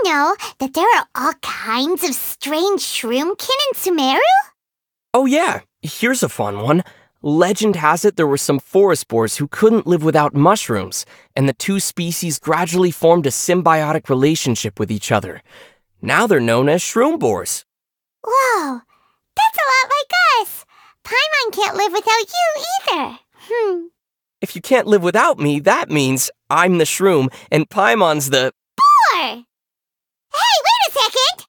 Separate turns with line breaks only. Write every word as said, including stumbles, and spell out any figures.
know that there are all kinds of strange shroomkin in Sumeru?
Oh yeah, here's a fun one. Legend has it there were some forest boars who couldn't live without mushrooms, and the two species gradually formed a symbiotic relationship with each other. Now they're known as shroom boars.
Whoa, that's a lot like us. Paimon can't live without you either. Hmm.
If you can't live without me, that means I'm the shroom and Paimon's the...
Boar! Hey, wait a second!